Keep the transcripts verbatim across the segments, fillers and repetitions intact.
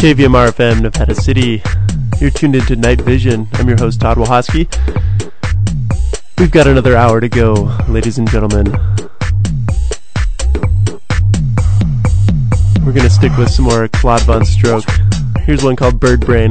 K V M R F M, Nevada City. You're tuned into Night Vision. I'm your host, Todd Wachowski. We've got another hour to go, ladies and gentlemen. We're going to stick with some more Claude VonStroke. Here's one called Bird Brain.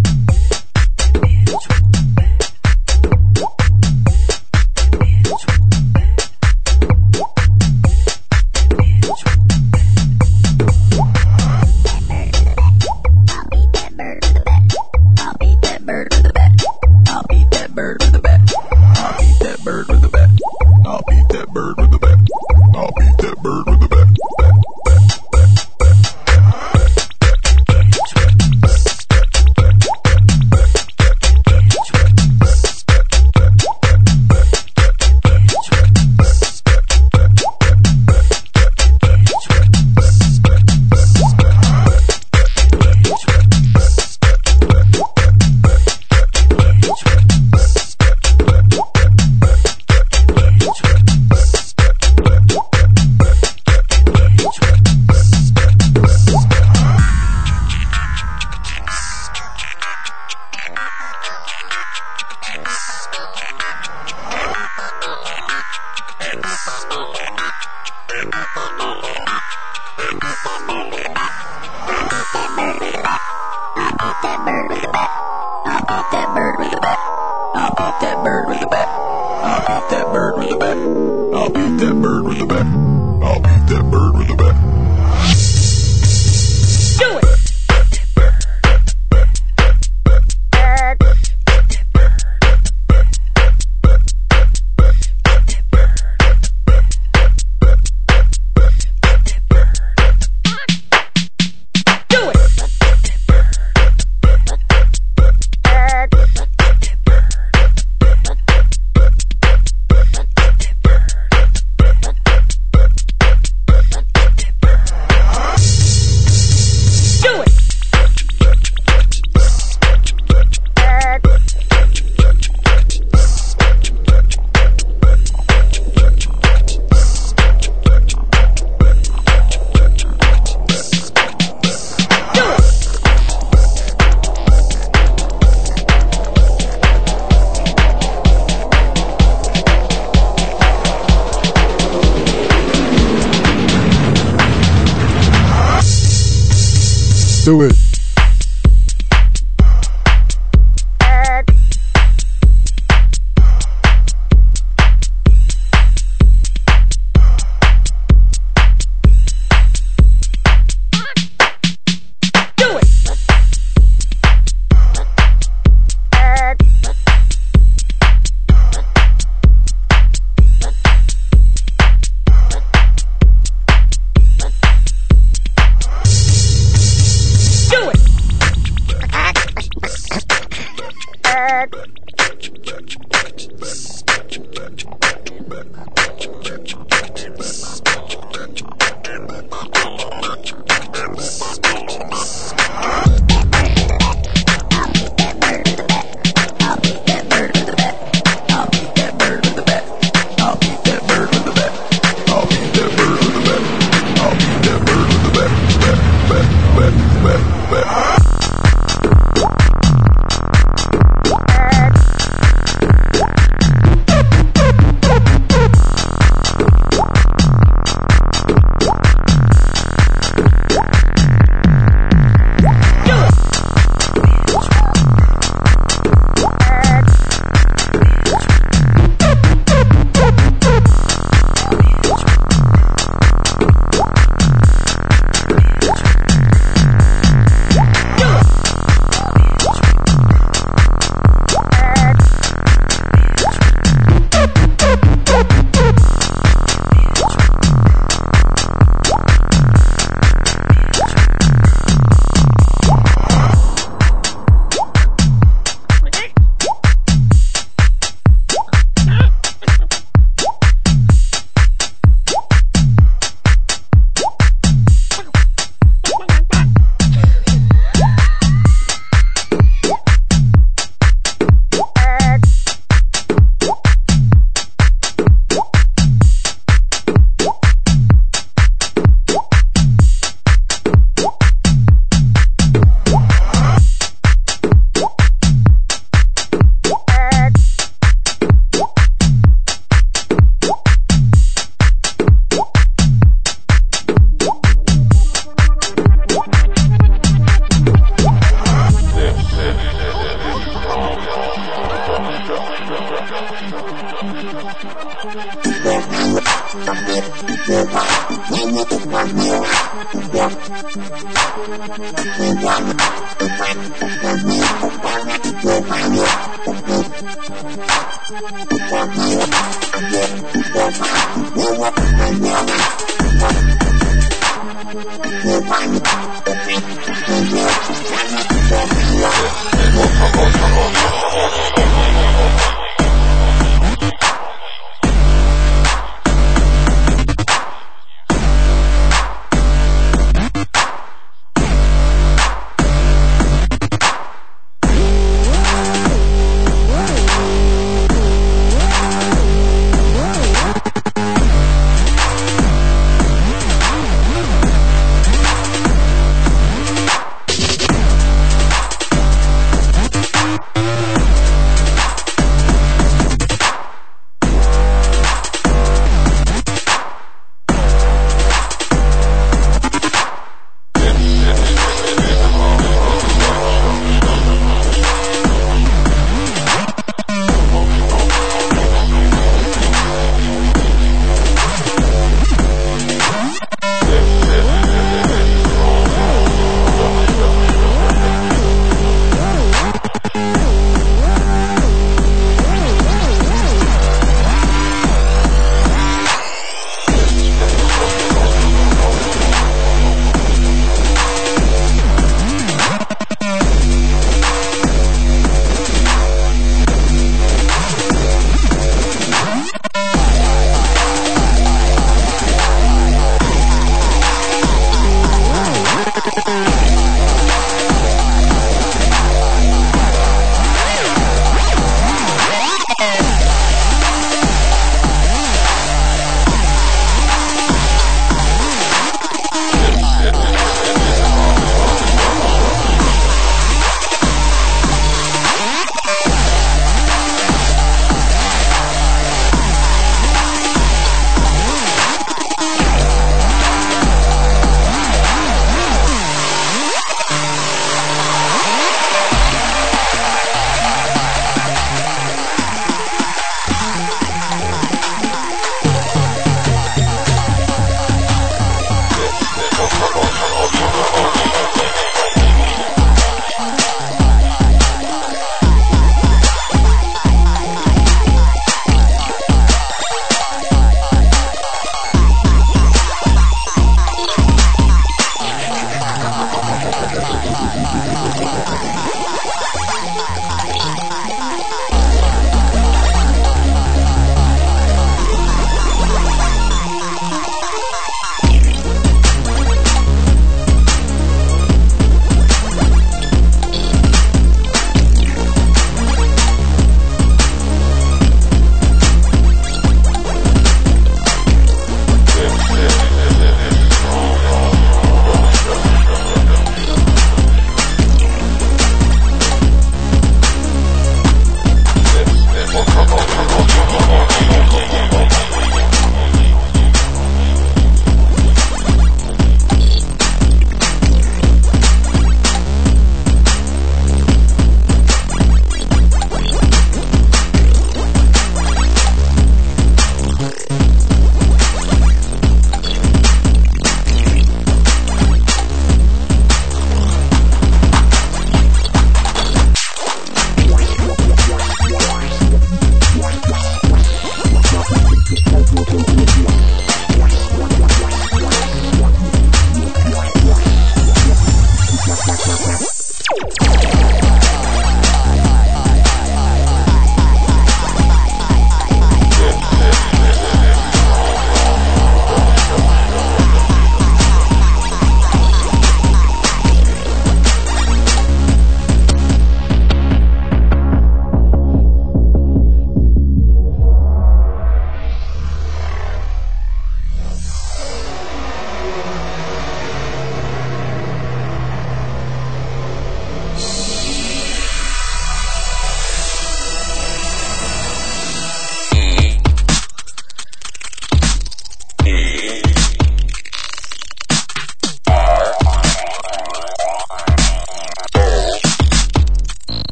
Do it.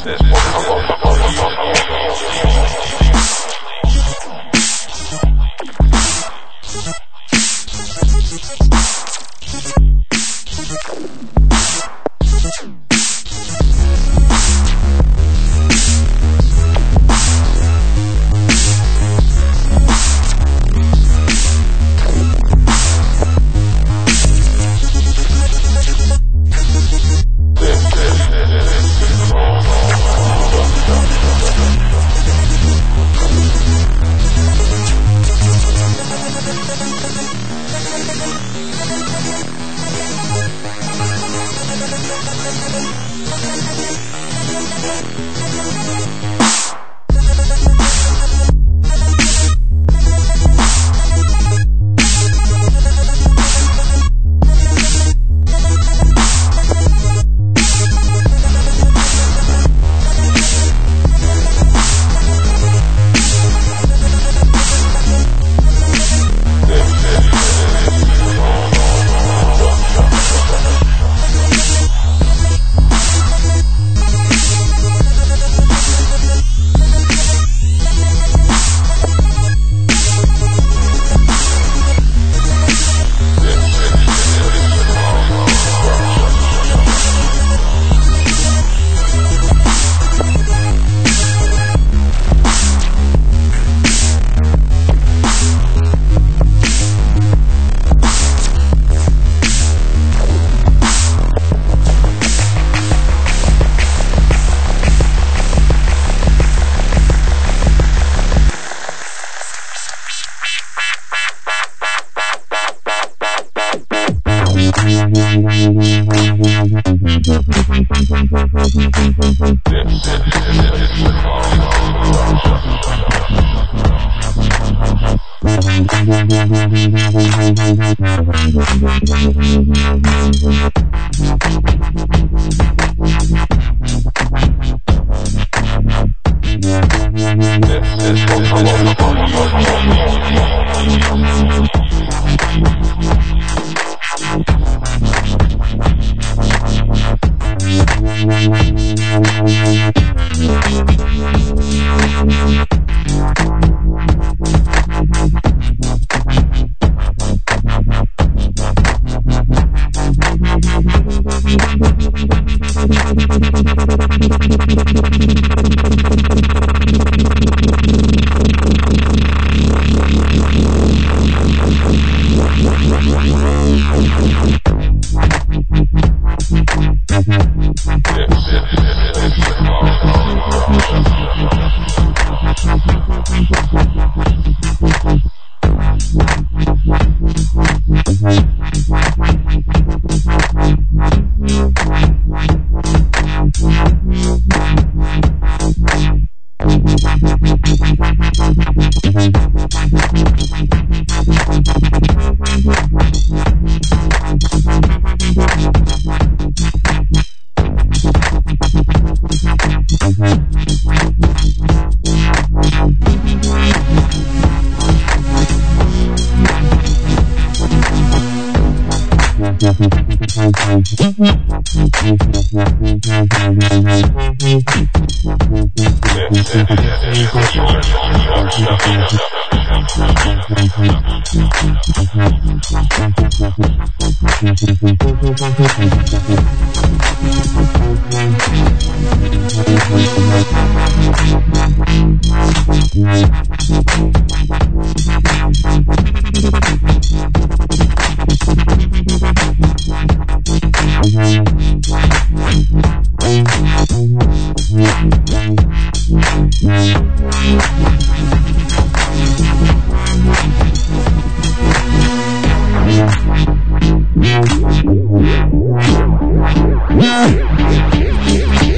Yeah.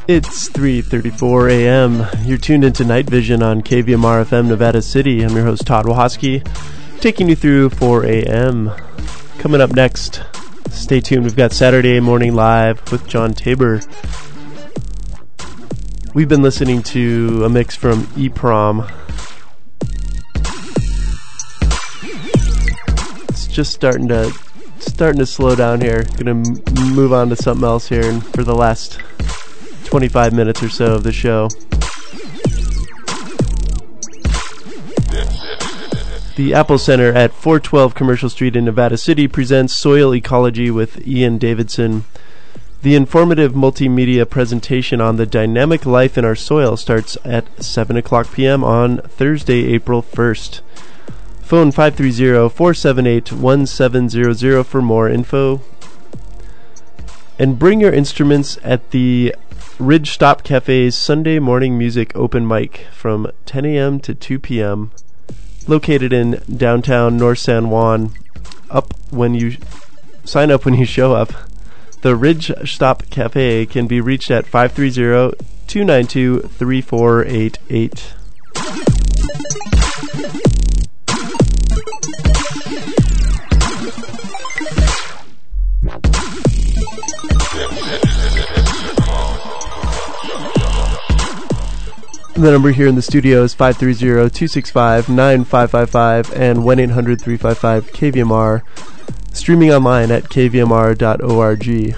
It's three thirty-four a.m. You're tuned into Night Vision on K V M R F M Nevada City. I'm your host, Todd Wachowski, taking you through four a.m. Coming up next, stay tuned. We've got Saturday Morning Live with John Tabor. We've been listening to a mix from EPROM. It's just starting to starting to slow down here. Gonna m- move on to something else here and for the last twenty-five minutes or so of the show. The Apple Center at four twelve Commercial Street in Nevada City presents Soil Ecology with Ian Davidson. The informative multimedia presentation on the dynamic life in our soil starts at seven o'clock p.m. on Thursday, April first. Phone five three zero, four seven eight, one seven zero zero for more info. And bring your instruments at the Ridge Stop Cafe's Sunday morning music open mic from ten a.m. to two p.m. located in downtown North San Juan. Up when you sign up when you show up. The Ridge Stop Cafe can be reached at five three zero, two nine two, three four eight eight. The number here in the studio is five three zero, two six five, nine five five five and one eight hundred, three five five, K V M R. Streaming online at k v m r dot org.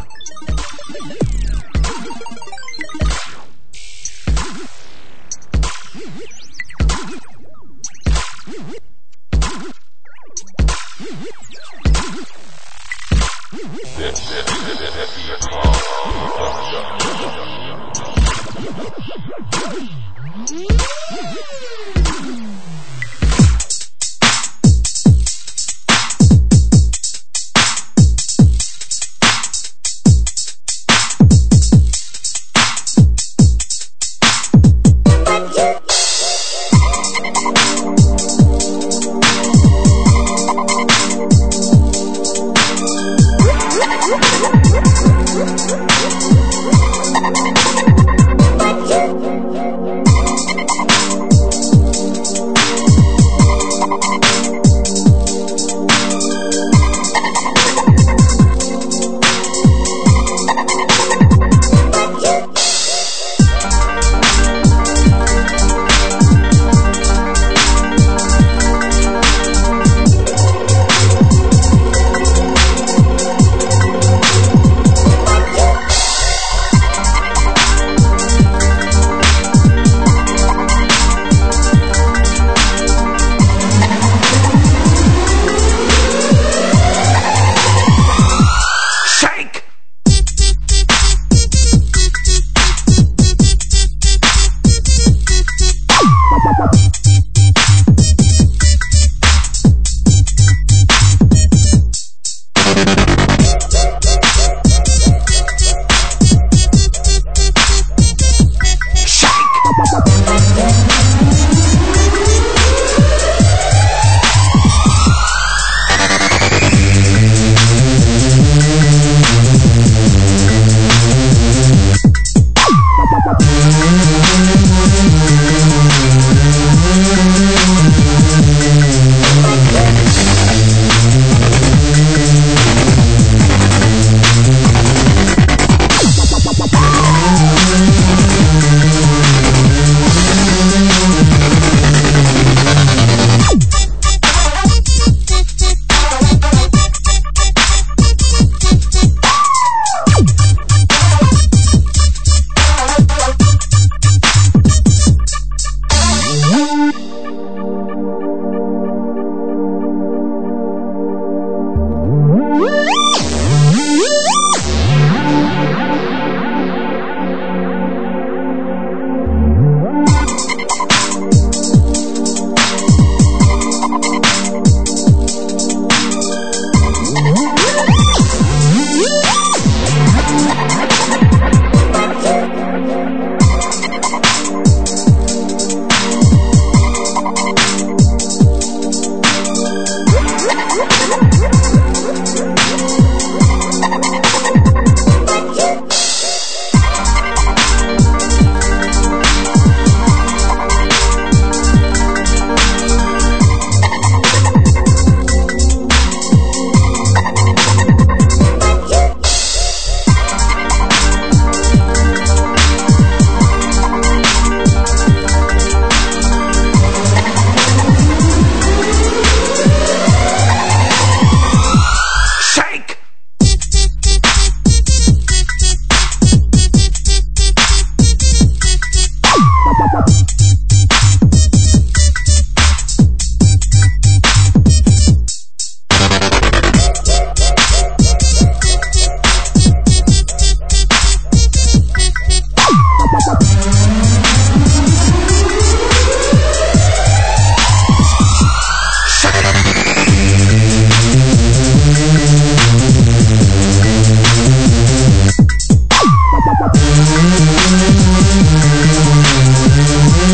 We'll be right back.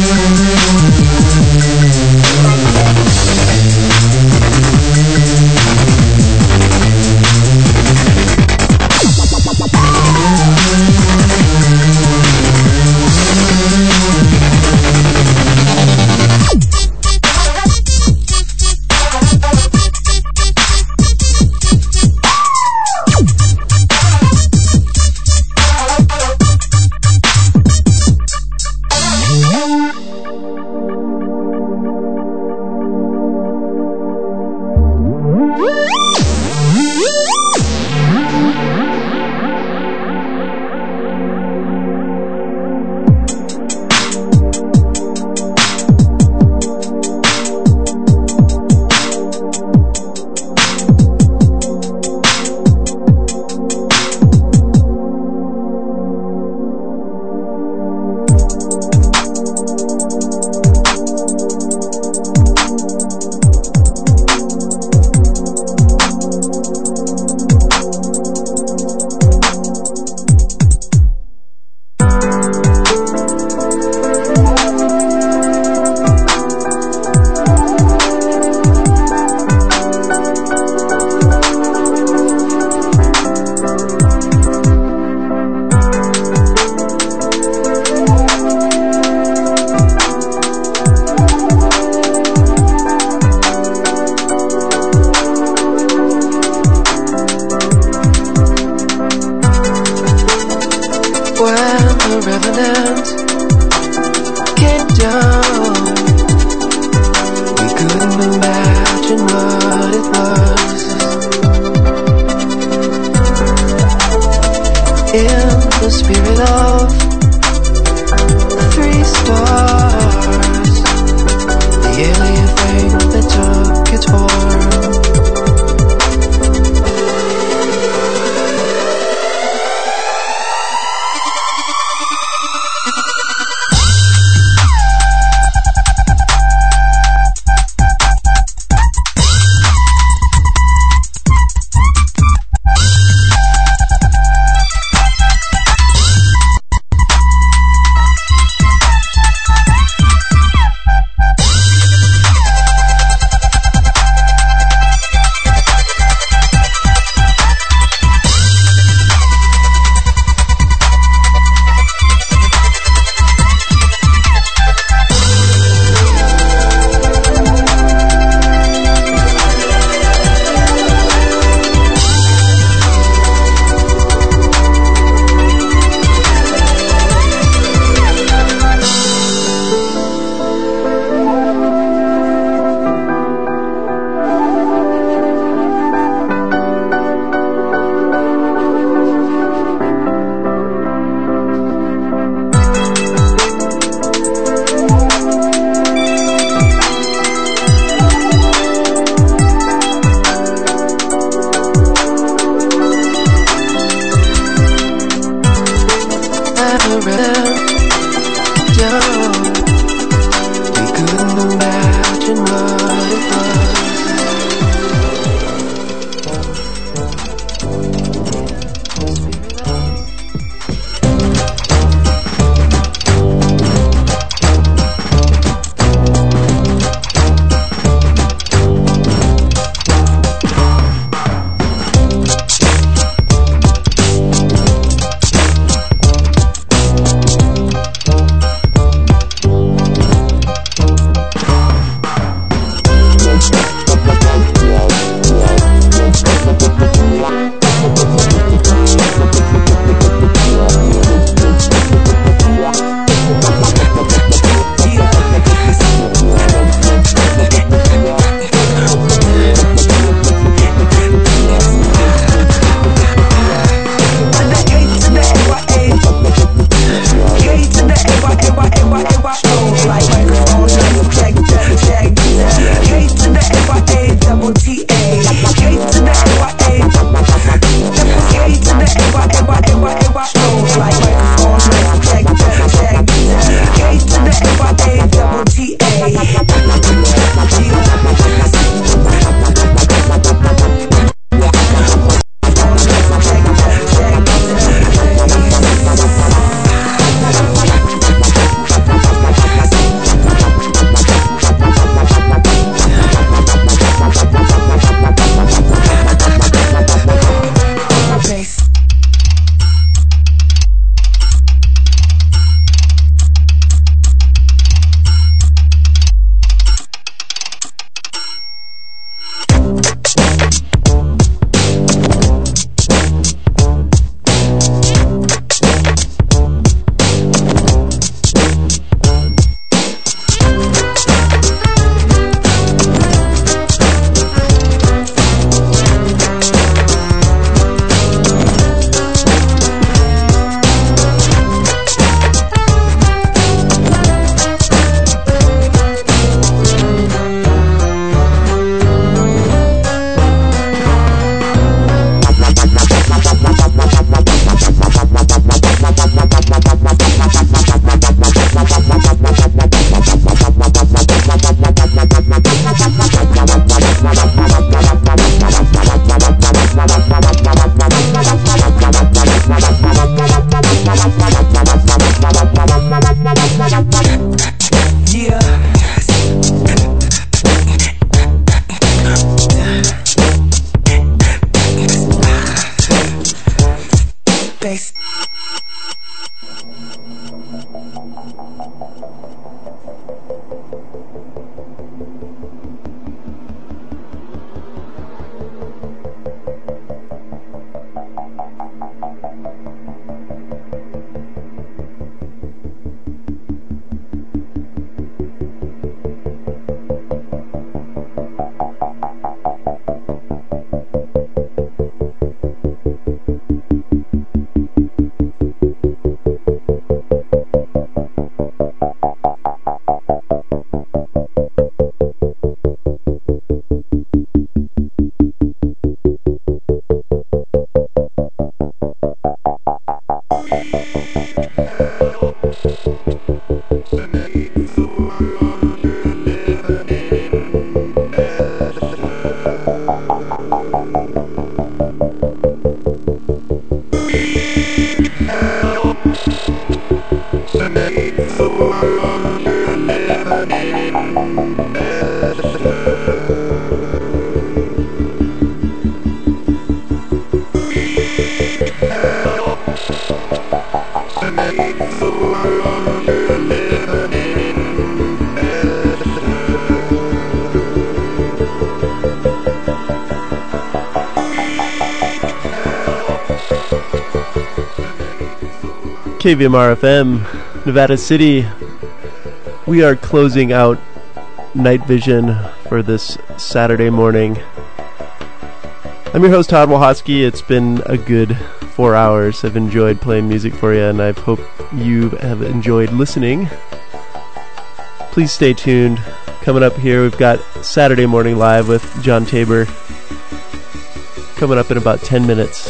K V M R F M, Nevada City. We are closing out Night Vision for this Saturday morning. I'm your host, Todd Walhotsky. It's been a good four hours. I've enjoyed playing music for you, and I hope you have enjoyed listening. Please stay tuned. Coming up here, we've got Saturday Morning Live with John Tabor. Coming up in about ten minutes.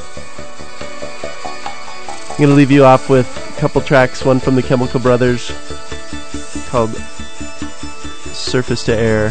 I'm going to leave you off with a couple tracks, one from the Chemical Brothers called Surface to Air.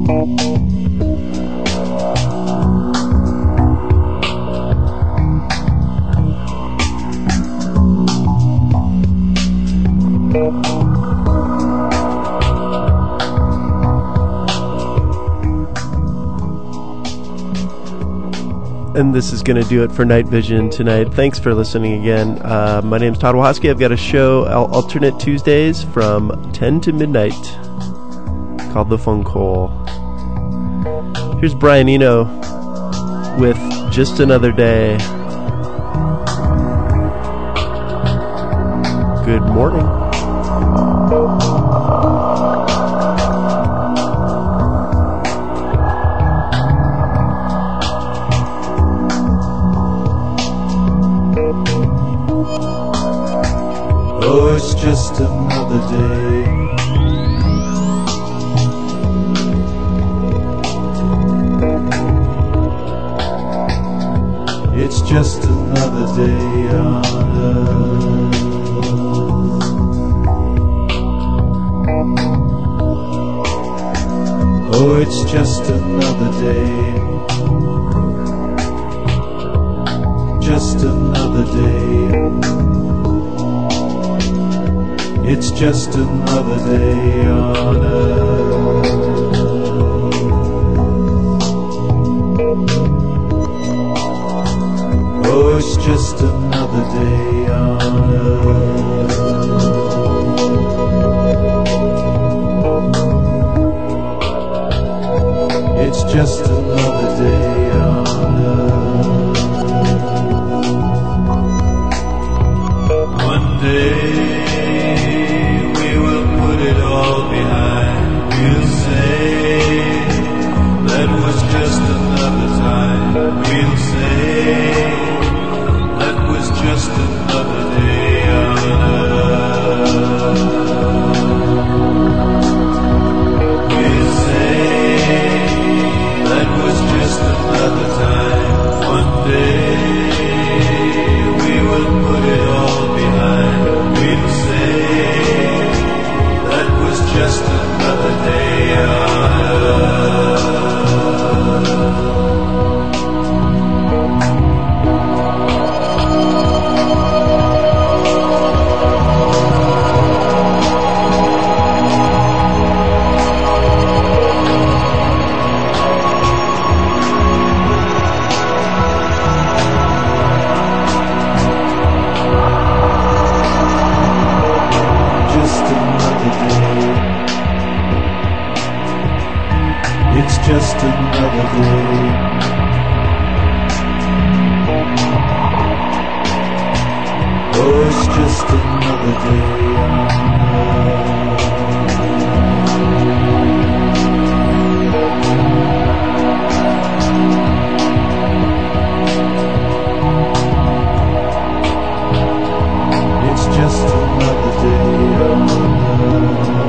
And this is going to do it for Night Vision tonight. Thanks for listening again. Uh, my name's Todd Wahoski. I've got a show alternate Tuesdays from ten to midnight called The Phone Call. Here's Brian Eno with Just Another Day. Good morning. Oh, it's just another day. It's just another day on earth. Oh, it's just another day. Just another day. It's just another day on earth. Oh, it's just another day on earth. It's just another day on earth. One day it all behind. We'll say that was just another time. We'll say that was just another day on earth. We'll say that was just another time. One day we will put it all behind. We'll say just another day on earth. Just another day. Oh, it's just another day on earth. It's just another day on earth.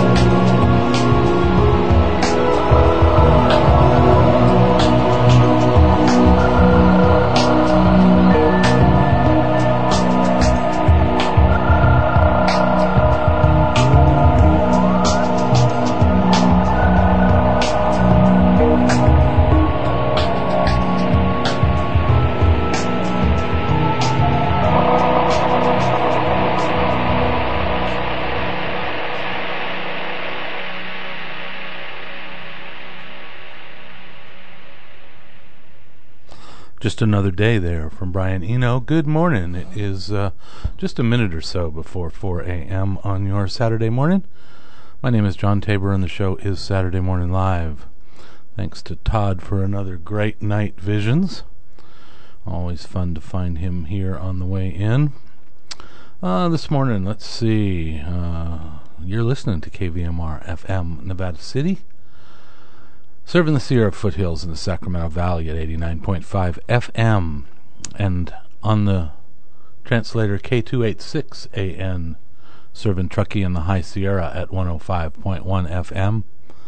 Just another day there from Brian Eno. Good morning. It is uh, just a minute or so before four a.m. on your Saturday morning. My name is John Tabor, and the show is Saturday Morning Live. Thanks to Todd for another great Night Visions. Always fun to find him here on the way in. Uh, this morning, let's see. Uh, you're listening to K V M R F M Nevada City, serving the Sierra foothills in the Sacramento Valley at eighty-nine point five F M, and on the translator K two eighty-six A N, serving Truckee and the High Sierra at one oh five point one F M.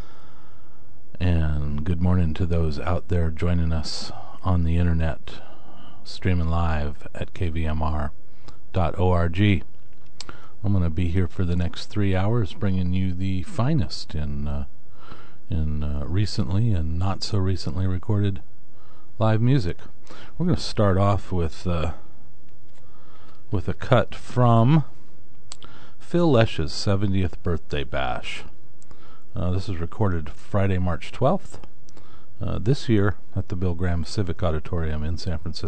And good morning to those out there joining us on the internet, streaming live at K V M R dot org. I'm going to be here for the next three hours bringing you the finest in uh, in uh, recently and not so recently recorded live music. We're going to start off with uh, with a cut from Phil Lesh's seventieth birthday bash. Uh, this was recorded Friday, March twelfth, uh, this year at the Bill Graham Civic Auditorium in San Francisco.